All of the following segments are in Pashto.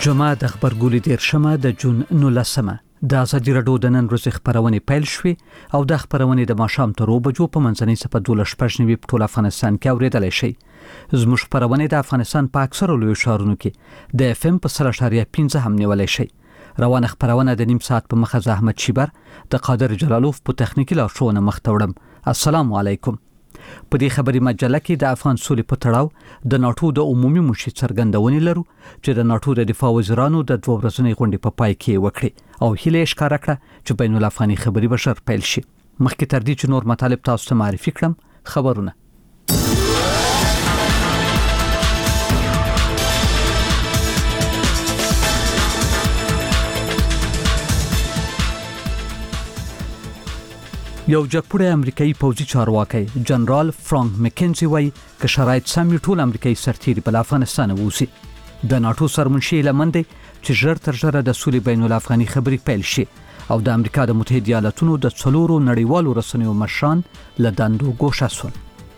جمعه د خبرګولې 13 د جون 19 د ازادي راډیو د نن ورځې خبرونه پیل شوې او د خبرونه د ماښام تر 2 بجو په منځنۍ صفه 12 په ټول افغانستان کې اوریدل شي. زموږ خبرونه د افغانستان په اکثره لوی ښارونو کې د FM په 3.15 هم نیولای شي. روانه خبرونه د نیم ساعت په مخه زحمت شیبر د قادر جلالوف په تخنیکی لارښوونه مختوړم. السلام علیکم. په دې خبري مجله کې د افغان سولې په تړاو د ناتو د عمومي مشر څرګندونې لرو چې د ناتو د دفاع وزیرانو د 2 ورځنۍ غونډې په پای کې وکړي او هیله ښکارا کړه چې بین الافغاني خبري بشر پیل شي. مخکې تر دې چې نور مطالب تاسو ته معرفي کړم خبرونه. یو جګپوړی امریکایي پوځي چارواکي جنرال فرانک مکنزي وایي چې شرایط سمې ټول امریکایي سرتیري په افغانستان ووسی. د ناتو سرمنشي لمنده چې ژر تر ژره د سولې بین الافغاني خبري پیل شي او د امریکا د متحده ایالاتونو د څلورو نړیوالو رسنیو مشران له دندو ګوښه شول.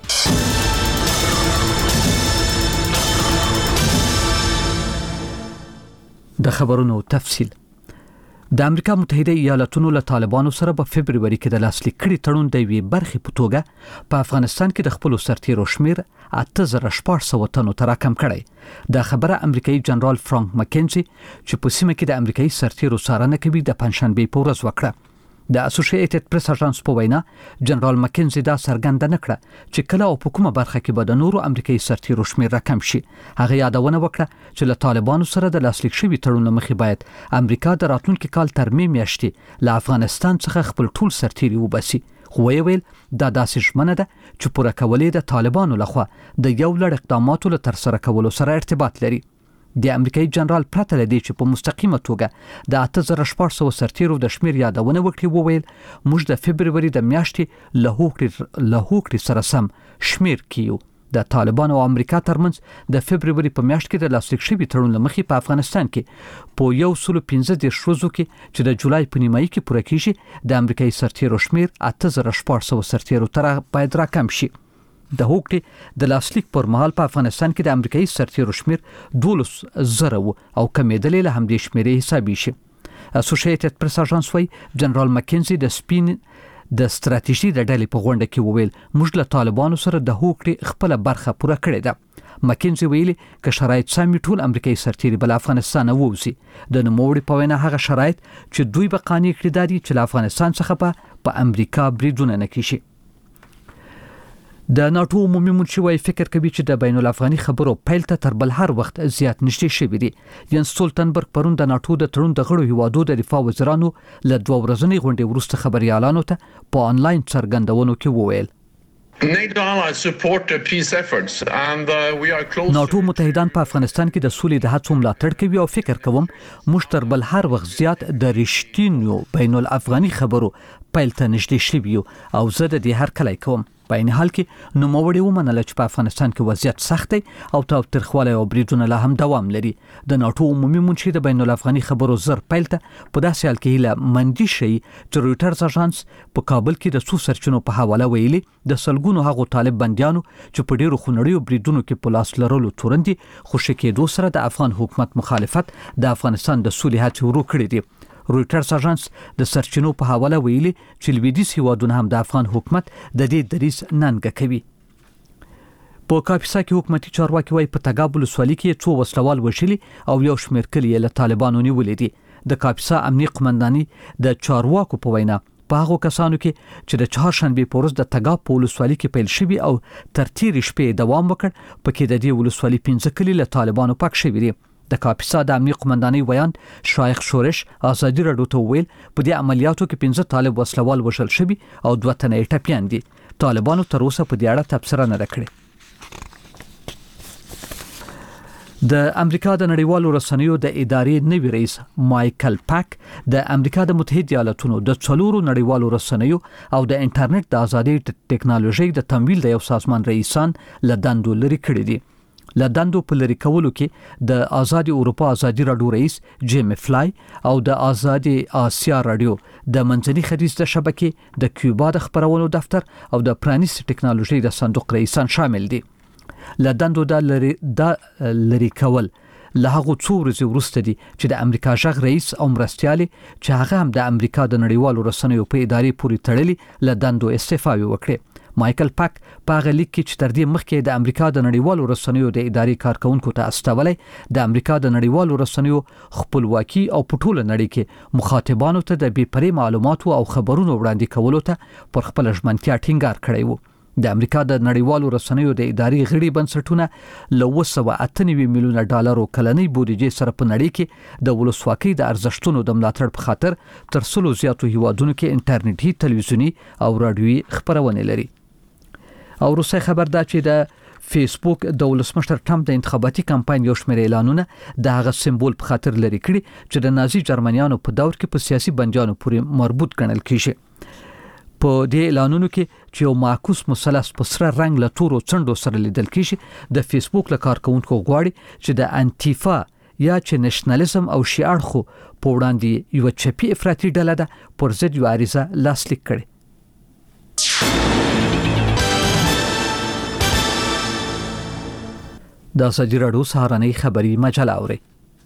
د خبرونو تفصیل. د امریکا متحده ایالاتونو له طالبانو سره په فبرवरी کې د لاسلیک کړي تړون د وی برخې په توګه په افغانستان کې د خپل سرتیرو شمیر 8400 تنو ته راکم کړي. د خبره امریکایي جنرال فرانک مکنزي چې په سیمه کې د امریکایي سرتیرو څارنه کوي د پنځشنبه په ورځ وکړه. د اسوسییټډ پریس اژانس په وینا جنرال مکنزي دا څرګنده نکړه چې کله او په کومه برخه کې به د نورو امریکایي سرتیرو شمیر راکم شي. هغه یادونه وکړه چې له طالبانو سره د لاسلیک شوي تړون مخې باید امریکا د راتلونکي کال تر میاشتې له افغانستان څخه خپل ټول سرتیري وباسي. خو ویل دا داسې ژمنه ده چې پوره کولې د طالبانو لخوا د یو لړ اقداماتو له تر سره کولو سره ارتباط لري. د امریکایي جنرال پرته لدی چې په مستقیمه توګه د 8400 سرتیرو د شمیر یادونه وکړي وویل موږ د فبرवरी د میاشتې له هوکړې سره سم شمیر کیو. د طالبانو او امریکا ترمنځ د فبرवरी په میاشت کې د لاسلیک شوي تړون مخې په افغانستان کې په 115 ورځو کې چې د جولای په نیمایي کې پوره کیږي د امریکایي سرتیرو شمیر 8400 سرتیرو تر باید راکم شي. د هوکړې د لاسلیک پر مهال په افغانستان کې د امریکایي سرتیرو شمیر 12,000 او کمیدلې له همدې شمیرې حسابي شي. اسوسییټډ پریس اژانس وايي جنرال مکنزي د سپین د ستراتیژي د ډلې په غونډه کې وویل موږ له طالبانو سره د هوکړې خپل برخه پوره کړې ده. مکنزي ویلي چې شرایط سمې ټول امریکایي سرتیري بل افغانستان ووسی. د نوموړي په وینا هغه شرایط چې دوی به قانع کړي دي چې له افغانستان څخه په امریکا بریدونه نه کیږي. د ناتو عمومي مشر وايي فکر کوي چې د بین الافغاني خبرو پیل ته تر بل هر وخت زیات نشته شوی دی. ینس سولتنبرګ پرون د ناتو د تړون د غړو هیوادو د دفاع وزیرانو له 2 ورځنۍ غونډې وروسته خبريالانو ته په انلاین څرګندونو کې وویل ناتو متحدان په افغانستان کې د سولې د هڅو ملاتړ کوي او فکر کوم موږ تر بل هر وخت زیات د رښتینیو بین الافغاني خبرو پیل ته نږدې شوي او زه د دې هر کلی کوم. په این حال کې نوموړي ومنله چې په افغانستان کې وضعیت سخت دی او تاوتریخوالی او بریدونه لا هم دوام لري. د ناتو عمومي منشي د بین الافغاني خبرو زر پیل ته په داسې حال کې هیله مندي شي چې رویټرز اژانس په کابل کې د څو سرچینو په حواله ویلي د سلګونو هغو طالب بنديانو چې په ډیرو خونړیو بریدونو کې په لاس لرلو تورندي خوشی کېدو سره د افغان حکومت مخالفت د افغانستان د سولې هڅې ورو کړې دي. رویټرز اژانس د سرچینو په حواله ویلي چې لویدیځ هیوادونه هم د افغان حکومت د دې دریځ ننګه کوي. په کاپیسا کې حکومتي چارواکي وايي په تګاب ولسوالۍ کې څو وسلوال وژلي او یو شمېر کلي له طالبانو نیولې دي. د کاپیسا امنیه قومنداني د چارواکو په وینا په هغو کسانو کې چې د چهارشنبه په ورځ د تګاب په ولسوالۍ کې پیل شوي او تر تیرې شپې دوام وکړ پکې د دې ولسوالۍ 15 کلي له طالبانو پاک شوي دي. د کاپیسا د امنیه قومنداني ویان شایخ شورش ازادي راډیو ته ویل په دې عملیاتو کې 15 طالب وسلوال وژل شوي او 2 تنه ټپيان دي. طالبانو تر اوسه په دې اړه تبصره نه کړې. د امریکا د نړیوالو رسنیو د ادارې نوي رئیس مایکل پاک د امریکا د متحده ایالاتونو د څلورو نړیوالو رسنیو او د انټرنیټ د ازادي ټکنالوژي د تمویل د یو سازمان رئیسان له دندو لري کړی دي. له دندو په لري کولو کې د آزادي اروپا ازادي راډیو رئیس جیمی فلای او د آزادي آسیا راډیو د منځني ختیځ د شبکې د کیوبا د خبرونو دفتر او د پرانیست ټکنالوژي د صندوق رئیسان شامل دي. له دندو د لري کول له هغه څو ورځې وروسته دي چې د امریکا ژغ رئیس او مرستیال چې هغه هم د امریکا د نړیوالو رسنیو په ادارې پورې تړلي له دندو استعفا وکړي. مایکل پاک په هغه لیک کې چې تر دې مخکې د امریکا د نړیوالو رسنیو د ادارې کارکونکو ته استولای د امریکا د نړیوالو رسنیو خپلواکي او په ټوله نړۍ کې مخاطبانو ته د بې پرې معلوماتو او خبرونو وړاندې کولو ته پر خپل ژمنتیا ټینګار کړی وو. د امریکا د نړیوالو رسنیو د ادارې غړي بنسټونه له 298 میلیونه ډالرو کلنۍ بودیجې سره په نړۍ کې د ولسواکۍ د ارزښتونو د ملاتړ په خاطر تر 100 زیاتو هیوادونو کې انټرنیټي، تلویزیوني او رادیوي خبرونه لري. او روسي خبر دا چې د فیسبوک د ولسمشر ټرمپ د انتخاباتي کمپاین یو شمېر اعلانونه د هغه سمبول په خاطر لري کړي چې د نازي جرمنیانو په دور کې په سیاسي بنجانو پورې مربوط ګڼل کیږي. په دې اعلانونو کې چې یو معکوس مثلث په سره رنگ له تورو څنډو سره لیدل کیږي، د فیسبوک له کارکونکو غواړي چې د انتیفا یا چې نېشنلزم او شیعه خو په وړاندې یو چپی افراطي ډله ده پر ضد یو عریضه لاسلیک کړي. د ازادي راډیو سهارنۍ خبری مجله اوري.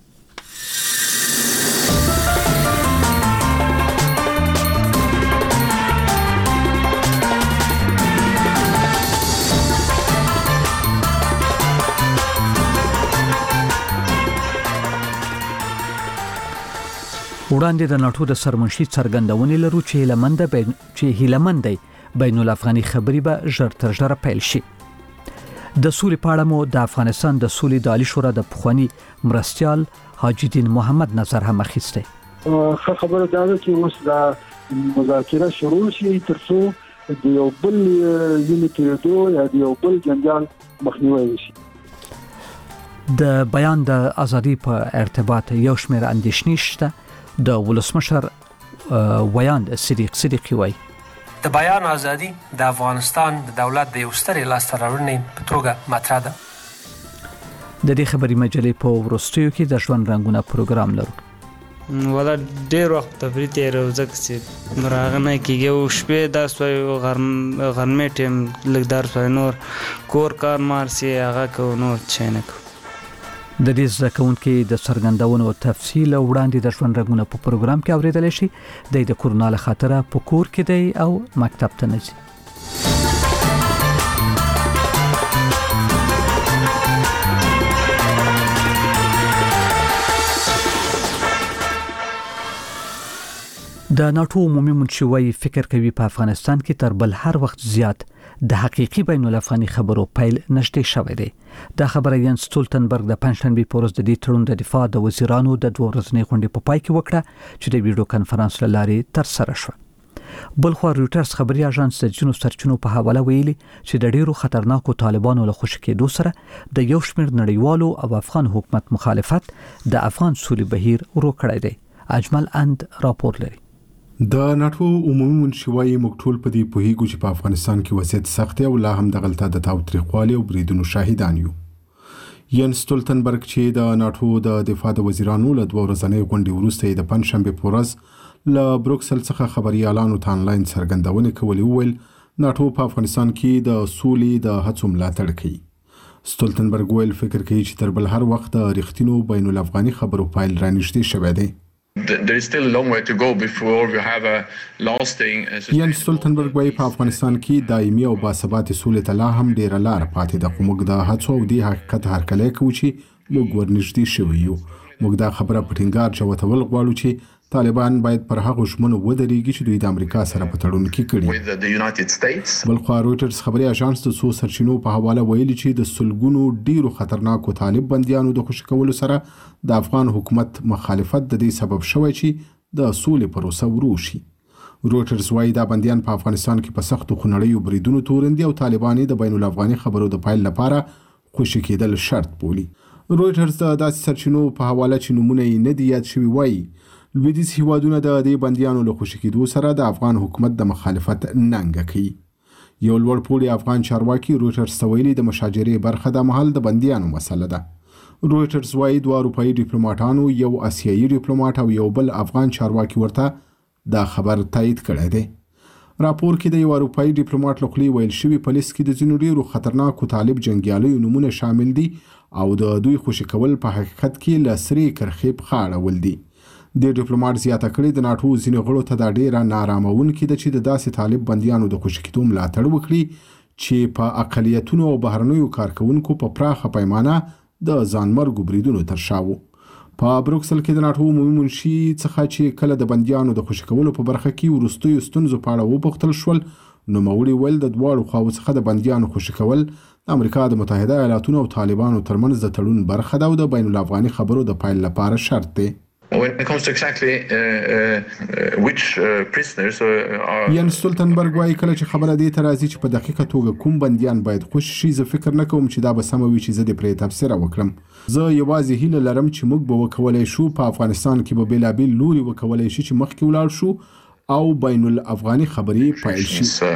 وړاندې د ناتو د سرمنشي څرګندونې لرو چې هیلمندۍ بین الافغاني خبري به ژر تر ژره پیل شي. د سولې په اړه مو د افغانستان د سولې د عالی شورا د پخوانی مرستیال حاجی دین محمد نظر هم اخیسته. خبره دا ده چې اوس د مذاکره شروع شي ترڅو د یو بل یونیټیدو یا د یو بل جنجال مخنیوي وشي. د بیان د ازادي په ارتباط یو شمېر اندېښنې شته. د ولسمشر ویاند صدیقی وایي د بیان ازادي د افغانستان د دولت د یو ستر لاسته راوړنې په توګه مطرح ده. د دې خبري مجلې په ورستیو کې د ژوند رنگونه پروګرام لرو. ولا ډېر وخت تفریح تیرو ځکه چې راغنه کېږي او شپې درس وایي غرمې ټیم لږ درس وایي، نور کور کار مارسي هغه کو نور څه نه کو. د دې زده کوونکي د څرګندونو تفصیل وړاندې د ژوند رنگونه په پروګرام کې اوریدل شي. د کورونا له خاطره په کور کې دی او مکتب ته نه ځي. د ناتو عمومي منشي فکر کوي په افغانستان کې تر بل هر وخت زیات د حقيقي بین الافغاني خبرو پیل نشته شوی دی. دا خبره ینس ستولتنبرګ د پنځشنبه په ورځ د دې تړون د دفاع د وزیرانو د 2 ورځنۍ غونډې په پای کې وکړه چې د ویډیو کانفرنس لارې تر سره شو. بلخو رويټرز خبري اژانس د جنو سرچینو په حواله ویلي چې د ډیرو خطرناکو طالبانو له خوشی کېدو سره د یو شمېر نړیوالو او افغان حکومت مخالفت د افغان سولې بهیر ورو کړی دی. اجمل اند راپور لري. د ناتو عمومي منشي مکتول په دې پوهیږي چې په افغانستان کې وضعیت سخت او لا هم د غلطه د تاوتریخوالي او بریدونو شاهدان یو. ینس ستولتنبرګ چې د ناتو د دفاع د وزیرانو له 2 ورځنۍ غونډې وروسته د پنځشنبه په ورځ له بروکسل څخه خبري اعلان ته آنلاین څرګندونه کوي ویل ناتو په افغانستان کې د سولې د هڅو ملاتړ کوي. ستولتنبرګ ویل فکر کوي چې تر بل هر وخت د رښتینو بین الافغاني خبرو پایل رانیږدې شوی دی. There is still a long way to go before we have a lasting ینس ستولتنبرګ وايي په افغانستان کې دایمي او باثبات سولې ته لا هم ډیره لار پاتې ده، خو موږ د هڅو او د حقیقت هرکلی کوو چې موږ ورنږدې شوي یو. موږ دا خبره په ټینګار جوتول غواړو چې طالبان باید پر هغه ژمنو ودرېږي چې دوی د امریکا سره په تړون کې کړي. بلخو رويټرز خبري اژانس د څو سرچینو په حواله ویلي چې د سلګونو ډیرو خطرناکو طالب بنديانو د خوشی کولو سره د افغان حکومت مخالفت د دې سبب شوی چې د سولې پروسه ورو شي. رويټرز وايي دا بنديان په افغانستان کې په سختو خنړیو بریدونو تورندي او طالبان د بین الافغاني خبرو د پایل لپاره خوشی کېدل شرط بولي. رويټرز د داسې سرچینو په حواله چې نمونه یې نه دی یاد شوی وايي لویدیځ هیوادونه د دې بنديانو له خوشی کېدو سره د افغان حکومت د مخالفت ننګه کوي. یو لوړ پوړی افغان چارواکي رويټرز سویلي د مشاجرې برخه د محل د بنديانو مسله ده. رويټرز وايي 2 اروپایي ډیپلوماټانو یو آسیایي ډیپلوماټ او یو بل افغان چارواکي ورته دا خبر تایید کړی دی. راپور کې د یو اروپایي ډیپلوماټ لخوا ویل شوی په لیست کې د ځینو ډیرو خطرناکو طالب جنگیالیو نمونه شامل دي او د دوی خوشي کول په حقیقت کې له سرې کرخې پخه اړول دي. د ډیپلوماټ زیاته کړې د ناټو ځینې غړو ته دا ډیره نارامونکې ده چې د داسې طالب بندیانو د خوشي کېدو ملاتړ وکړي چې په اقلیتونو او بهرنیو کارکونکو په پراخه پیمانه د ځانمرګو بریدونو تر شا وو. په بروکسل کې د ناټو عمومي منشي څخه چې کله د بندیانو د خوشي کولو په برخه کې وروستیو ستونزو په اړه وپوښتل شول، نوموړي ویل د دواړو خواو څخه د بندیانو خوشي کول د امریکا د متحده ایالاتونو او طالبانو ترمنځ د تړون برخه ده او د بین الافغاني خبرو د پیل لپاره شرط دی. When it comes to exactly which prisoners are یان سولتنبرګ وايي کله چې خبره دې ته راځي چې په دقیقه توګه کوم بندیان باید خوشي شي، زه فکر نه کوم چې دا به سمه وي چې زه دې پرې تفسیر وکړم. زه یوازې هیله لرم چې موږ به وکولای شو په افغانستان کې به بېلابېل لوري وکولای شي چې مخکې ولاړ شو او بین الافغاني خبرې پیل شي.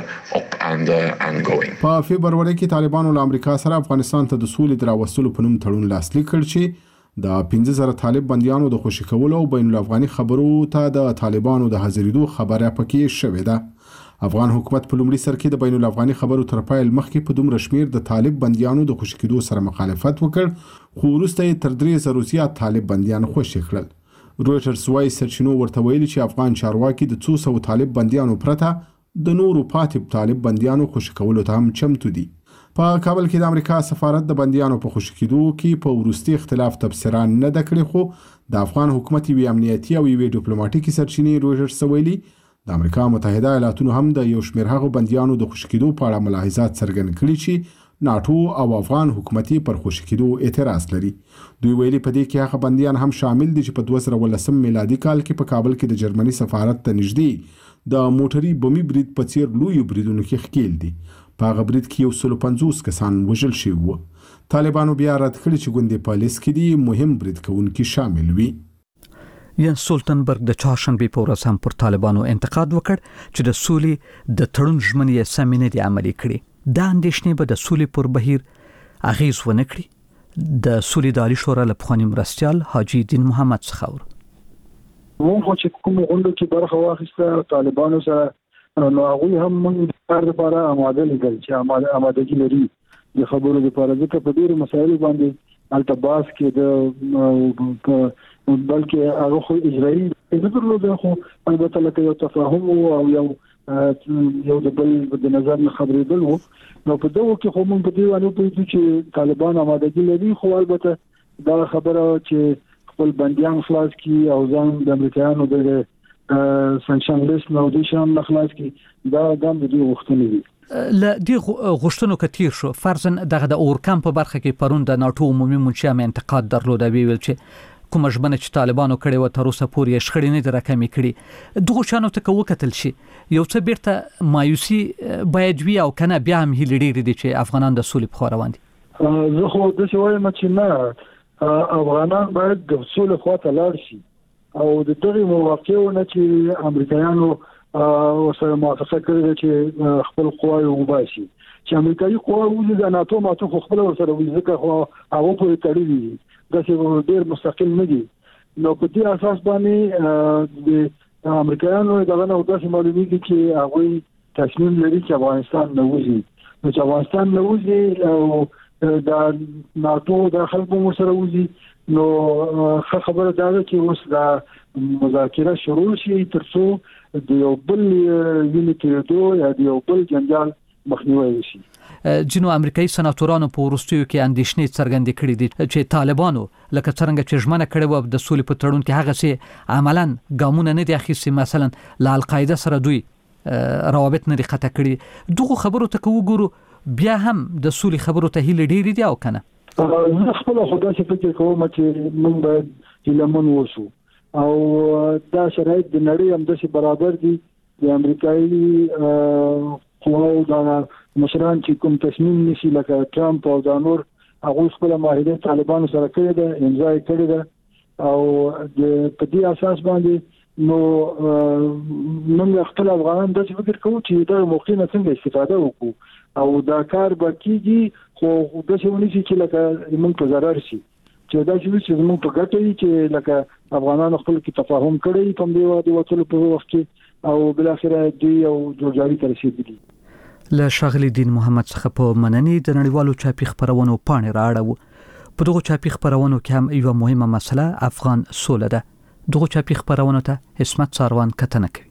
په فبروري کې طالبانو له امریکا سره افغانستان ته د سولې د راوستلو په نوم تړون لاسلیک کړ چې د 15,000 طالب بندیانو د خوشي کولو او بین الافغاني خبرو ته د طالبانو د حاضرېدو خبره پکې شوې ده. افغان حکومت په لومړي سر کې د بین الافغاني خبرو تر پیل مخکې په دومره شمیر د طالب بندیانو د خوشي کېدو سره مخالفت وکړ، خو وروسته یې تر 3,000 زیات طالب بندیان خوشي کړل. رویټرز وايي سرچینو ورته ویلي چې افغان چارواکي د 200 طالب بندیانو پرته د نورو پاتې طالب بندیانو خوشي کولو ته هم چمتو دي. په کابل کې د امریکا سفارت د بندیانو په خوشي کېدو کې په وروستي اختلاف تبصره نه ده کړې، خو د افغان حکومت یوې امنیتي او یوې ډیپلوماټیکي سرچینې رویټرز ویلي د امریکا متحده ایالاتونو هم د یو شمېر هغو بندیانو د خوشي کېدو په اړه ملاحظات څرګند کړي چې ناټو او افغان حکومت پر خوشي کېدو اعتراض لري. دوی ویلي په دې کې هغه بندیان هم شامل دي چې په 2019 میلادي کال کې په کابل کې د جرمني سفارت ته نږدې د موټري بمي برید په څیر لویو بریدونو کې ښکېل دي. په هغه برید کې 150 کسان وژل شوي وو. طالبانو بیا رد کړي چې ګوندې په لیست کې دي مهم برید کوونکي شامل وي. یان سولتنبرګ د چهارشنبې په ورځ هم پر طالبانو انتقاد وکړ چې د سولې د تړون ژمنې سمې نه دي عملي کړي. دا اندېښنې به د سولې پر بهیر اغیز ونه کړي. د سولې د عالي شورا له پخواني مرستیال حاجي دین محمد څخه مونږ چې کوم غونډه کې برخه واخیسته طالبانو سره نو هغه هم موږ د کار لپاره آماده لیدل چې آمادګي لري د خبرو لپاره ځکه په ډیرو مسایلو باندې التباس کې د بلکې هغه خو اجرایي نه درلوده، خو البته لکه یو تفاهم او یو د بل د نظر نه خبرېدل وو. نو په دغه کې خو موږ په دې باندې پوهیږو چې طالبان آمادګي لري، خو البته دا خبره چې خپل بندیان خلاص کی او ځان د امریکایانو د سانکشن لیست نو د شان خلاص کی دا د دې وختونه دي. ل دې غوښتنو کتیر شو فرضاً دغه د اورکم په برخه کې پرون د ناټو عمومي منشي هم انتقاد درلود، ویل چې کوم ژمنه چې طالبانو کړې و تر اوسه پورې شخړې نه درکمې کړي. دغه شانو ته وکتل شي یو څه بیرته مایوسي باید وي او کنه بیا هم هیله ډېرې دي چې افغانان د سولې په خوا روان دي. زه خو د څه وایم چې نه، افغانان باید د سولې خوا ته لاړ شي او د دغه موافقه نه چې امریکایانو سره موافقه کړې چې خپل قواوې وباسي، چې امریکایي قواوې د ناتو ماته خپل سره وځکه خو هغه پورې تړلي دي، دا چې ډېر مستقل نه دي. نو په دې اساس باندې د امریکایانو دغه نو داسې معلومیږي چې هغه تصمیم لري چې افغانستان نه وځي. نو چې افغانستان نه وځي او د ناتو د خلکو سره وځي، نو خبره دا ده چې اوس د مذاکره شروع شي ترڅو د یو بل یونیټیدو یا د یو بل جنجال مخنیوي وشي. جنو امریکایي سناتورانو په ورستیو کې اندېښنې څرګندې کړې دي چې طالبانو لکه څنګه چې ژمنه کړې و د سولې په تړون کې هغه سي عملاً ګامونه نه دي اخیستي، مثلا له القاعده سره دوی روابط نه دي قطع کړي. دغه خبرو ته وګورو بیا هم د سولې خبرو ته هیله ډېرې دي او کنه. زه خپل خدای څخه فکر کوم چې موږ باید هیلمن وشو او دا شرایط د نړۍ هم د برابر دي. د امریکایي قواو د مشران چې کوم تصمیم نشي لکه ټرمپ او د نور هغه خپل معاهده طالبانو سره کړی ده، امضا یې کړی ده او د په دې اساس باندې نو موږ خپل افغانان د فکر کوو چې دا موقع نه څنګه استفاده وکړو او دا کار به کیږي، خو د څه ونی چې لکه موږ په ضرر شي، چې دا چې موږ په ګټه یې چې لکه افغانانو خپل کې تفاهم کړی په دې وادي وڅلو په وخت کې او بل اخره دوی یو جوړجاړي ته رسیدلی. له ښاغلي دین محمد څخه په مننې د نړیوالو چاپي خپرونو پاڼې راړو. په دغه چاپي خپرونو کې هم یو مهمه مسله افغان سوله ده. دغه چاپي خپرونو ته عصمت ساروان کتنه کوي.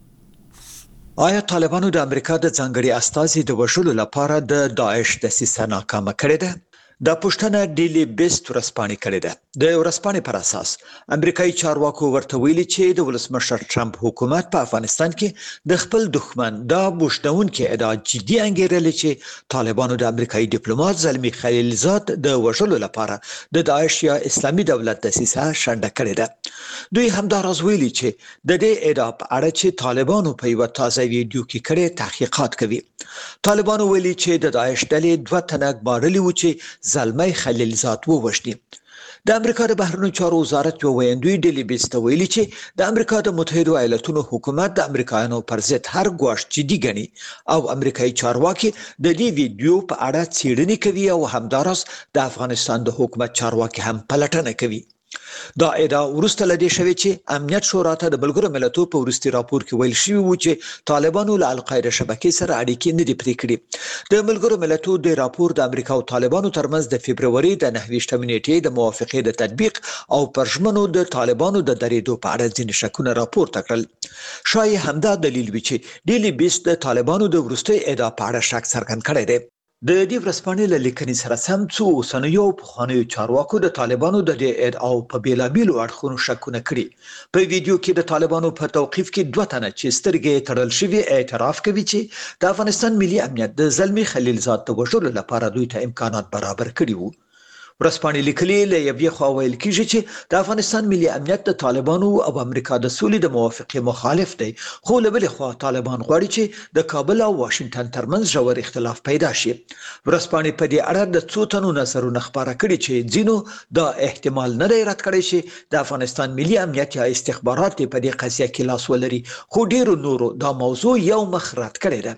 آیا طالبانو د امریکا د ځانګړي استازي د وژلو لپاره د داعش دسیسه ناکامه کړې ده؟ دا پوښتنه ډیلی بیست ورځپاڼې کړې ده. د ورځپاڼې پر اساس امریکایي چارواکو ورته ویلي چې د ولسمشر ټرمپ حکومت په افغانستان کې د خپل دښمن دا بوشدونکو ادعا جدي انګیرلې چې طالبانو د امریکایي ډیپلوماټ زلمی خلیلزاد د وژلو لپاره د داعش یا اسلامي دولت دسیسه شنډه کړې ده. دوی همداراز ویلي چې د دې ادعا په اړه چې طالبانو په یو تازه ویډیو کې کړي تحقیقات کوي. طالبانو ویلي چې د داعش ډلې 2 تنه ګمارلي و چې زلمی خلیلزاد ووژني. د امریکا د بهرنیو چارو وزارت یو ویاندوی ډیلی بیست ویلي چې د امریکا د متحده ایالاتونو حکومت د امریکایانو پر ضد هر ګواښ جدي ګڼي او امریکایي چارواکي د دې ویډیو په اړه څېړنې کوي او همداراز د افغانستان د حکومت چارواکي هم پلټنه کوي. دا ادعا ورسته لدې شوی چې امنیت شورا ته د ملګرو ملتونو په وروستي راپور کې ویل شوی و چې طالبانو له القاعده شبکې سره اړیکې نه دي پرې کړې. د ملګرو ملتونو د راپور د امریکا او طالبانو ترمنځ د فبرवरी د 9 نیټې د موافقې د تطبیق او پرژمنو د طالبانو د درېدو په اړه ځینې شکونه راپورته کړل. شایي همدا دلیل وي چې ډیلی بیست د طالبانو د وروستي ادعا په اړه شک څرګند کړی دی. د دې ورځپاڼې له لیکنې سره سم څو اوسنیو پخوانیو چارواکو د طالبانو د دې ادعاو په بیلابیلو اړخونو شکونه کړي. په ویډیو کې د طالبانو په توقیف کې 2 تنه چې سترګې تړل شوي اعتراف کوي چې د افغانستان ملي امنیت د زلمی خلیلزاد د وژلو لپاره دوی ته امکانات برابر کړي وو. ورځپاڼې لیکلي له یوې خوا ویل کېږي چې د افغانستان ملي امنیت د طالبانو او امریکا د سولې د موافقې مخالف دی، خو له بلې خوا طالبان غواړي چې د کابل او واشنگټن ترمنځ ژور اختلاف پیدا شي. ورځپاڼې په دې اړه د څو تنو نظرونه خپاره کړي چې ځینو دا احتمال نه دی رد کړی چې د افغانستان ملي امنیت یا استخبارات په دې قضیه کې لاس ولري، خو ډیرو نورو دا موضوع یو مخ رد کړی ده.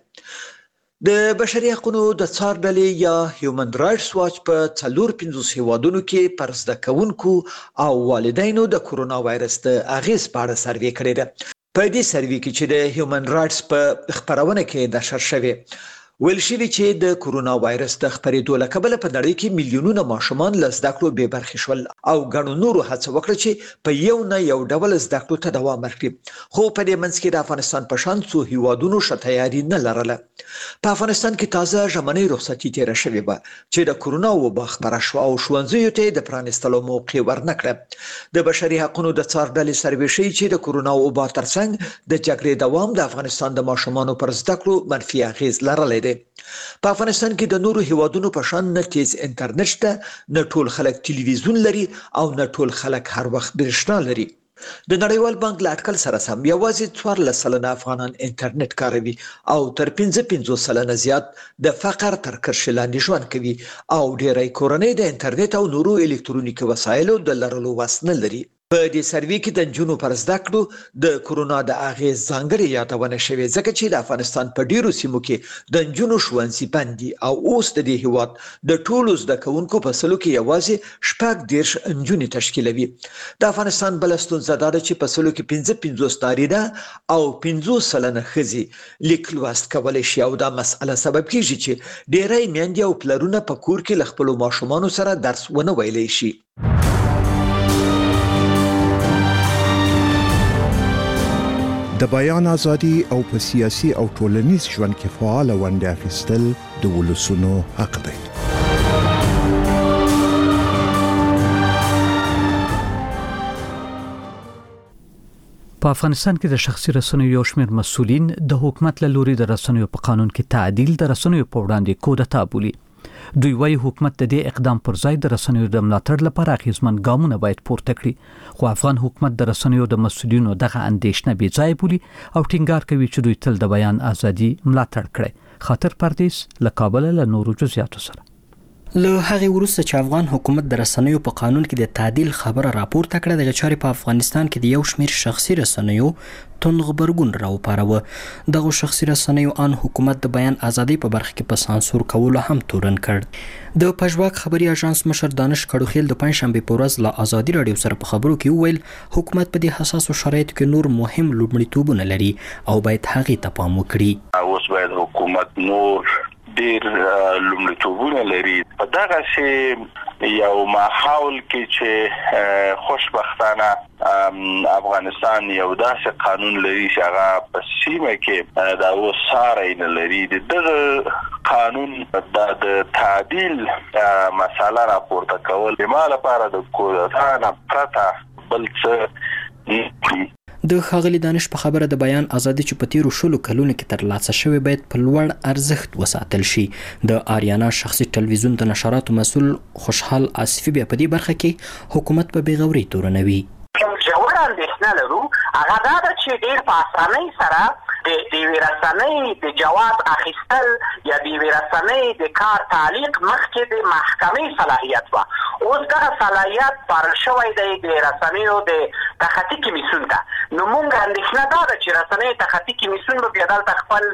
د بشري حقوقو د څار ډلې یا هیومن رائټس واچ په 450 هیوادونو کې پر زده کوونکو او والدینو د کورونا وایرس د اغیز په اړه سروې کړې ده. په دې سروې کې چې د هیومن رائټس په خبرونه کې د نشر شوی ویل شوی چې د کورونا وایرس د خپرېدو له کبله په نړۍ کې میلیونونه ماشومان له زده کړو بې برخې شول او ګڼو نورو هڅه وکړه چې په یو نه یو ډول زده کړو ته دوام ورکړي، خو په دې منځ کې د افغانستان په شان څو هیوادونو ښه تیاري نه لرله. په افغانستان کې تازه ژمنۍ رخصتي تېره شوې وه چې د کورونا وبا خپره شوه او ښوونځیو ته د پرانیستلو موقع ورنکړه. د بشري حقوقو د څار ډلې سروې ښیي چې د کورونا وبا ترڅنګ د جګړې دوام د افغانستان د ماشومانو پر زده کړو منفي اغیز لرلی. په افغانستان کې د نورو هیوادونو په شان نه تیز انټرنیټ شته، نه ټول خلک ټلویزیون لري او نه ټول خلک هر وخت برېښنا لري. د نړیوال بانک له اټکل سره سم یوازې 14% افغانان انټرنیټ کاروي او تر 55% زیات د فقر تر کرښې لاندې ژوند کوي او ډېری کورنۍ د انټرنیټ او نورو الکترونیکي وسایلو د لرلو وس نه لري. په دې سروې کې د نجونو پر زده کړو د کورونا د اغیز ځانګړې یادونه شوې ځکه چې د افغانستان په ډیرو سیمو کې د نجونو ښوونځي بند دي او اوس د دې هیواد د ټولو زده کوونکو په سلو کې یوازې 14 نجونې تشکیلوي. د افغانستان بل ستونزه دا ده چې په سلو کې 55 نارینه او 50% ښځې لیک لوست کولی شي او دا مسئله سبب کیږي چې ډیری میندې او پلرونه په کور کې له خپلو ماشومانو سره درس ونه ویلی شي. د بیان ازادي او په سیاسي او ټولنیز ژوند کې فعال ونډه اخیستل د ولسونو حق دی. په افغانستان کې د شخصي رسنیو یو شمېر مسؤلین د حکومت له لوري د رسنیو په قانون کې تعدیل د رسنیو په وړاندې کودتا بولي. دوی وايي حکومت د دې اقدام پر ځای د رسنیو د ملاتړ لپاره اغیزمن ګامونه باید پورته کړي، خو افغان حکومت د رسنیو د مسؤلینو دغه اندېښنه بې ځایه بولي او ټینګار کوي چې دوی تل د بیان ازادي ملاتړ کړي. خاطر پردیس له کابل له نورو جزئیاتو سره. له هغه وروسته چې افغان حکومت د رسنیو په قانون کې د تعدیل خبره راپورته کړه، د چارې په افغانستان کې د یو شمېر شخصي رسنیو توند غبرګون راوپاروه. دغه شخصي رسنیو ان حکومت د بیان ازادۍ په برخه کې په سانسور کولو هم تورن کړ. د پژواک خبري اژانس مشر دانش کړوخیل د پنځشنبه په ورځ له ازادي رادیو سره په خبرو کې وویل حکومت په دې حساسو شرایطو کې نور مهم لومړیتوبونه لري او باید هغې ته پام وکړي. اوس باید حکومت نور ډیر لومړیتوبونه لري په دغه سي یو ماحول کې چې خوشبختانه افغانستان یو داسې قانون لري چې هغه په سیمه کې دا وساره نه لري. دغه قانون د تعدیل مسله راپورته کول ما لپاره د کودتا نه پرته بل څه. د ښاغلي دانش په خبره د بیان ازادي چې په تیرو 20 کلونو کې ترلاسه شوې باید په لوړ ارزښت وساتل شي. د آریانا شخصي ټلویزیون د نشراتو مسؤل خوشحال آصفي بیا په دې برخه کې حکومت په بېغوري تورنوي. ژوره اندېښنه لرو هغه دا ده چې ډېر په اسانۍ سره د یوې رسنۍ د جواز اخیستل یا د یوې رسنۍ د کار تعلیق مخکې د محکمې صلاحیت وه. اوس دغه صلاحیت سپارل شوی دی د رسنیو د تخطي کمیسیون ته. نو موږ اندېښنه دا ده چې رسنۍ تخطي کمیسیون به بیا دلته خپل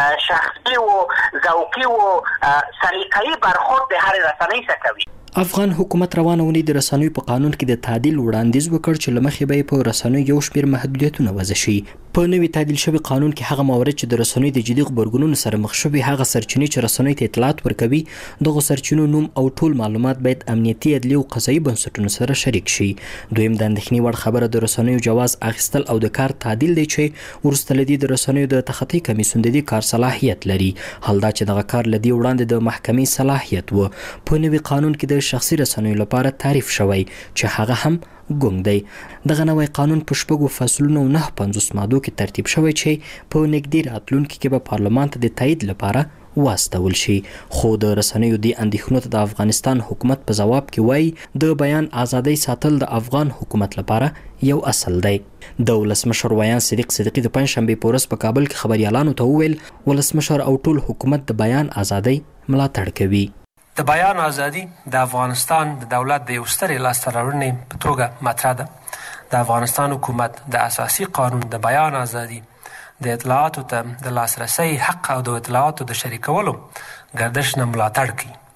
شخصي و ذوقي و سلیقه‌یي برخورد د هرې رسنۍ څخه کوي. افغان حکومت روانه اونۍ د رسنیو په قانون کې د تعدیل وړاندیز وکړ چې له مخې به یې په رسنیو یو شمېر محدودیتونه وضع شي. په نوي تعدیل شوي قانون کې هغه موارد چې د رسنیو د جدي غبرګونونو سره مخ شوي هغه سرچینې چې رسنیو ته اطلاعات ورکوي دغه سرچینو نوم او ټول معلومات باید امنیتي عدلي او قضایي بنسټونو سره شریک شي. دویم د اندېښنې وړ خبره د رسنیو جواز اخیستل او د کار تعدیل دی چې وروسته له دې د رسنیو د تخطي کمیسیون د دې کار صلاحیت لري. حال دا چې دغه کار له دې وړاندې د محکمې صلاحیت و. په نوي قانون کې د شخصي رسنیو لپاره تعریف شوی چې هغه هم ګونګ دی. دغه نوی قانون په 6 فصلونو او 950 مادو کې ترتیب شوی چې په نږدې راتلونکي کې به پارلمان ته د تایید لپاره واستول شي. خو د رسنیو د اندېښنو ته د افغانستان حکومت په ځواب کې وایي د بیان ازادۍ ساتل د افغان حکومت لپاره یو اصل دی. د ولسمشر ویان صدیق صدیقي د پنځشنبې په ورځ په کابل کې خبريالانو ته وویل ولسمشر او ټول حکومت د بیان ازادۍ ملاتړ کوي. د بیان ازادي د افغانستان د دولت د یو سترې لاسته راوړنې په توګه مطرح ده. د افغانستان حکومت د اساسي قانون د بیان ازادي د اطلاعاتو ته د لاسرسي حق او د اطلاعاتو د شریکولو ګردش نه ملاتړ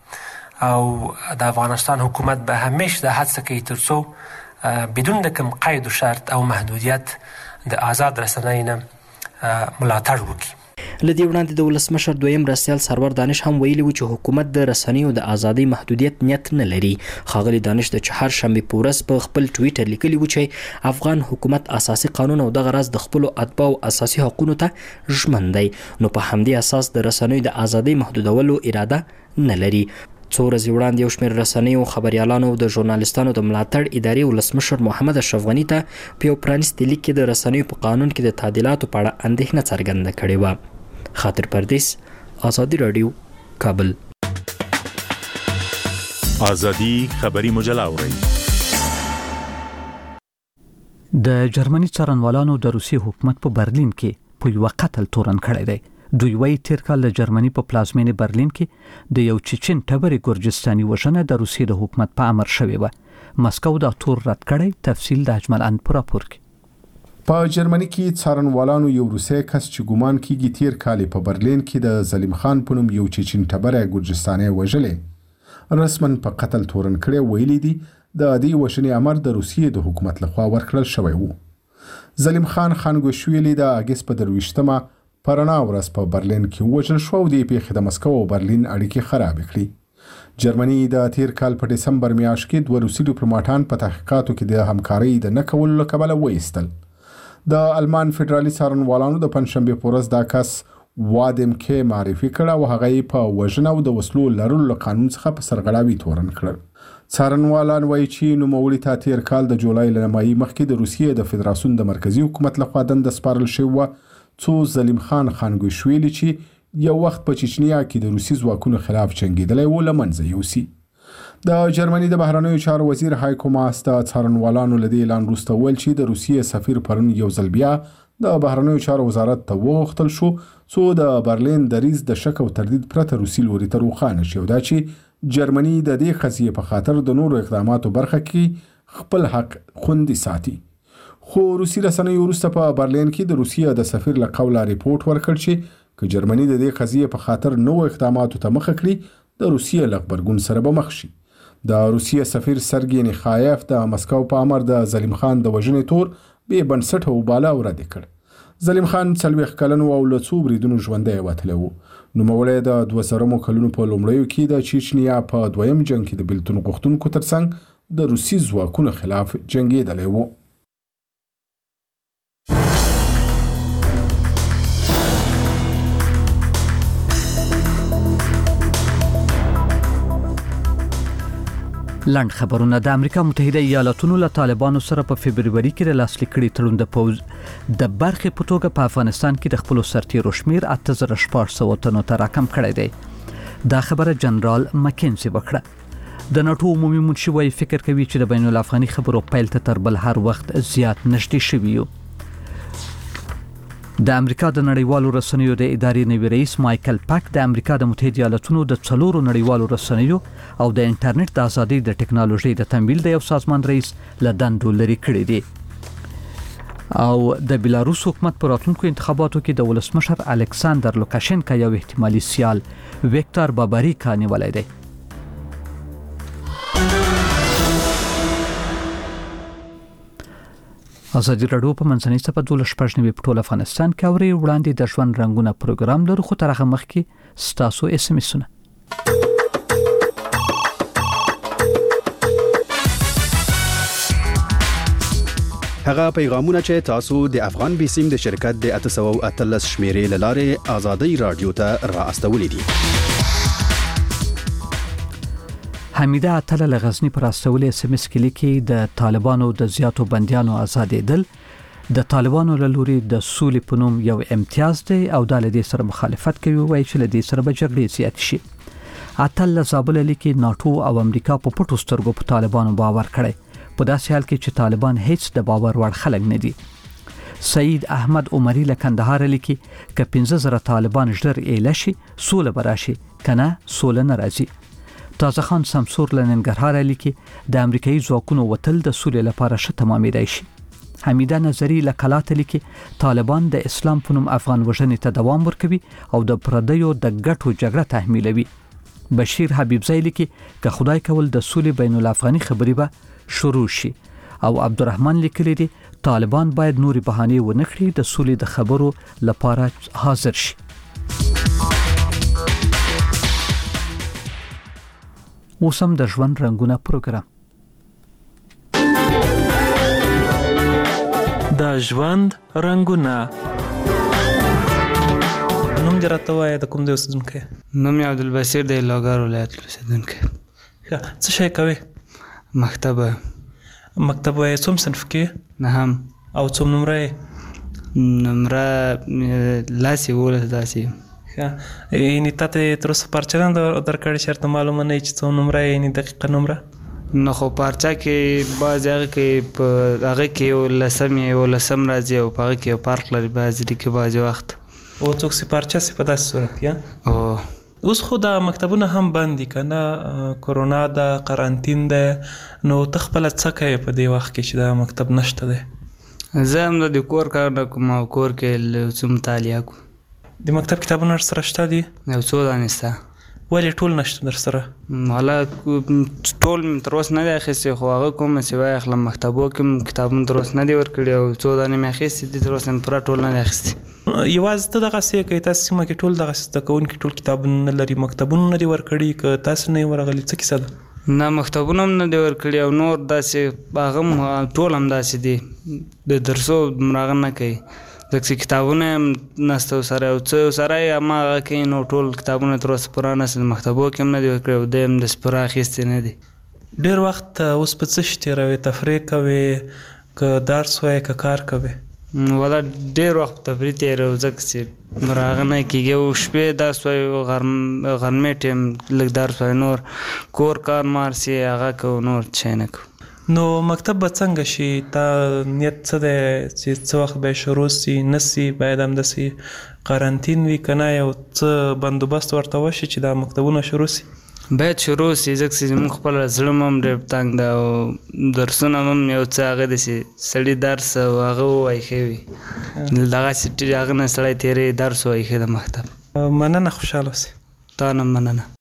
کوي او د افغانستان حکومت به همیشه د هڅه کوي ترڅو بدون د کوم قید او شرط او محدودیت د آزاد رسنۍ نه ملاتړ وکړي. لدی وړاندې د ولسمشر دویم رسیال سرور دانش هم ویلي و چې حکومت د رسنیو د ازادۍ محدودیت نیت نه لري. خاغلی دانش د چهارشنبه په ورځ په خپل ټویټر لیکلی و چې افغان حکومت اساسي قانون او دغه راز د خپل اتباعو اساسي حقوقو ته ژمن دی. نو په همدې اساس د رسنیو د ازادۍ محدودولو اراده نه لري. څو ورځې وړاندې یو شمېر رسنیو خبريالانو د ژورنالستانو د ملاتړ ادارې ولسمشر محمد اشرف غني ته په یو پرانیستي لیک کې د رسنیو په قانون کې د تعدیلاتو په اړه اندېښنه څرګنده کړې وه. خاطر پردیس، آزادی رادیو، کابل. آزادی خبری مجله اورئ. د جرمني څارنوالانو د روسي حکومت په برلین کې په یو قتل تورن کړی دی. دوی وايي تیر کال د جرمني په پلازمینې برلین کې د یو چچن ټبري ګورجستاني وژنه د روسي د حکومت په امر شوې و. مسکو دا تور رد کړی. تفصیل د اجمل ان پر راپور کې. په جرمني کې څارنوالانو یو روسي کس چې ګومان کیږي تیر کال په برلین کې د زلیم خان په نوم یو چچن ټبري ګورجستاني وژلې رسمن په قتل تورن کړی ویلي دي. د دې وژنې امر د روسیې د حکومت لخوا ورکړل شوی وو. زلیم خان خانګوشویلی د اگست په 23مه پرنا ورځ په برلین کې وژل شو او د پیښې د مسکو او برلین اړیکې خراب کړې. جرمني د تیر کال په دسمبر میاشت کې دوه روسي ډیپلوماټان په تحقیقاتو کې د همکارۍ د نه کولو له کبله وایستل. د المان فدرالي څارنوالانو د پنځشنبه په ورځ دا کس وادم کې معرفي کړ او هغه په وژنه او د وسلو لرلو قانون څخه په سرغړاوي تورن کړ. څارنوالان وایي چې نوموړي ته تیر کال د جولای له نیمایي مخکې د روسیې د فدراسیون د مرکزی حکومت لخوا دنده سپارل شوې وه څو زلیم خان خانګوشویلی چې یو وخت په چچنیا کې د روسي ځواکونو خلاف جنګېدلی و له منځه یوسي. د جرمني د بهرنیو چارو وزیر هایکو ماس د څارنوالانو له دې اعلان وروسته ویل چې د روسیې سفیر پرون یو ځل بیا د بهرنیو چارو وزارت ته وغوښتل شو څو د برلین دریځ د شک او تردید پرته روسي لوري ته روښانه شي او دا چې جرمني د دې قضیې په خاطر د نورو اقداماتو برخه کې خپل حق خوندي ساتي. خو روسي رسنیو وروسته په برلین کې د روسیې د سفیر له قوله ریپورټ ورکړ چې که جرمني د دې قضیې په خاطر نوو اقداماتو ته مخه کړي د روسیې له غبرګون سره به مخ شي. د روسیې سفیر سرګی نیخایف د مسکو په امر د زلیم خان د وژنې تور بې بنسټه وباله او رد کړ. زلیم خان 40 کلن و او له څو بریدونو ژوندی وتلی و. نوموړی د 2000 کلونو په لومړیو کې د چیچنیا په دویم جنګ کې د بیلتون غوښتونکو ترڅنګ د روسي ځواکونو خلاف جنګېدلی و. لنډ خبرونه. د امریکا متحده ایالاتونو له طالبانو سره په فبروري کې د لاسلیک کړي تړون د پوز د برخې په توګه په افغانستان کې د خپل سرتیرو شمیر 8600 تنو ته راکم کړی دی. دا خبره جنرال مکینزي وکړه. د ناتو عمومي منشي وايي فکر کوي چې د بین الافغاني خبرو پیل ته تر بل هر وخت زیات نږدې شوی یو. د امریکا د نړیوالو رسنیو د ادارې نوي رئیس مایکل پاک د امریکا د متحده ایالاتونو د 4 نړیوالو رسنیو او د انټرنیټ د ازادۍ د ټکنالوژي د تمویل د یو سازمان رئیس له دندو لري کړی دی. او د بیلاروس حکومت پر راتلونکو انتخاباتو کې د ولسمشر الکساندر لوکاشنکا یو احتمالي سیال ویکتور باباریکا نیولای دی. ازادي راډیو په منځنۍ صفحه 12 په ټول افغانستان کې اوري. وړاندې د ژوند رنگونه پروګرام لرو خو تر هغه مخکې ستاسو اس ام اسونه. هغه پیغامونه چې تاسو د افغان بیسیم د شرکت د 813 شمیرې لاره ازادي رادیو ته را استولې دي. حمیده اتل لغزنی پر استولې اس ام اس کې لیکي د طالبانو د زیاتو بنديانو آزادېدل د طالبانو له لوري د سولې په نوم یو امتیاز دی او د لدې سره مخالفت کوي وایي چې لدې سره به جګړې زیات شي. اتل زابل لیکي ناتو او امریکا په پټو سترګو په طالبانو باور کړي په داسې حال کې چې طالبان هیڅ د باور وړ خلک نه دي. سعید احمد عمری له کندهار لیکي ک 15000 طالبان ژر ایله شي سوله براشي کنه سوله ناراضي. تازه خان سمسور لننګرهار لیکي د امریکایي ځواکونو وتل د سولې لپاره ښه تمامېدای شي. حمیده نظری لکلات لیکي طالبان د اسلام په نوم افغان وژنې ته دوام ورکوي او د پردیو د ګټو جګړه تحمیلوي. بشیر حبیبزی لیکي که خدای کول د سولې بین الافغاني خبرې به شروع شي. او عبدالرحمن لیکلی دی طالبان باید نوري بهانې ونه کړي د سولې د خبرو لپاره حاضر شي. اوسم د ژوند رنگونه پروګرام. د ژوند رنگونه. نوم جراته وای د کوم دی اوسیدونکو؟ نوم یې عبدالبصیر د لاګار ولایت اوسیدونکو. څه شي کوي؟ مکتب یې څوم صنف کې؟ نهم. او څوم نمره؟ نمره لاسی ولس داسي. یعنی تاسو تر اوسه پرچا نه درکړی شرط معلومه نه چې څو نمره یعنی دقیقه نمره؟ نو خو پرچا کې باز هغه کې په هغه کې ولسم راځي او په هغه کې فرق لري باز دي کې باز وخت او څوک سي پرچا سي په داسې صورت یا او اوس خو د مکتبونه هم بند دي کنه کورونا د قرنټین ده نو تخپل څه کوي په دې وخت کې چې د مکتب نشته ده؟ زه هم د کور کار نه کوم او کور کې څه مطالعه کوم. د مکتب کتابونه سره شته دي؟ یو څو دانې شته. ولې ټول نشته در سره؟ حالا ټول تر اوسه نه دی اخیستی خو هغه کوم چې وایي اخلم مکتبو کې کتابونه تر اوسه نه دي ورکړي او څو دانې مې اخیستي دي تر اوسه مې پوره ټول نه دی اخیستي. یوازې ته دغسې کوې تاسو سیمه کې ټول دغسې زده کوونکي ټول کتابونه نه لري مکتبونه نه دي ورکړي که تاسو نه یې ورغلي څه کیسه ده؟ نه مکتبونه هم نه دی ورکړي او نور داسې هغه هم ټول هم داسې دي د درسو مراغه نه کوي ځکه چې کتابونه هم نسته ورسره او څه ورسره یې هماغه کوي نو ټول کتابونه تر اوسه پوره نسته د مکتبو کې هم نه دي ورکړي او دی هم داسې پوره اخیستې نه دي. ډېر وخت اوس په څه شي تېروې تفریح کوې که درس وایې که کار کوې؟ والا ډېر وخت په تفریح تېروو ځکه چې مراغه نه کېږي او شپې درس وایو غرمې ټایم لږ درس وایو نور کور کار مار سي هغه کوو نور شی نه کوو. نو مکتب به څنګه شي؟ تا نیت څه دی چې څه وخت به شروع سي نه سي باید همداسې قرنټین وي که نه یو څه بندوبست ورته وشي چې دا مکتبونه شروع سي؟ باید شروع سي ځکه چې زموږ خپل زړه هم ډېر تنګ ده او درسونه هم یو څه هغه داسې سړي درس او هغه ووایي ښه وي دغسې هغه نه سړی تېروي درس ووایي ښه د مکتب مننه خوشحاله اوسئ تا نه مننه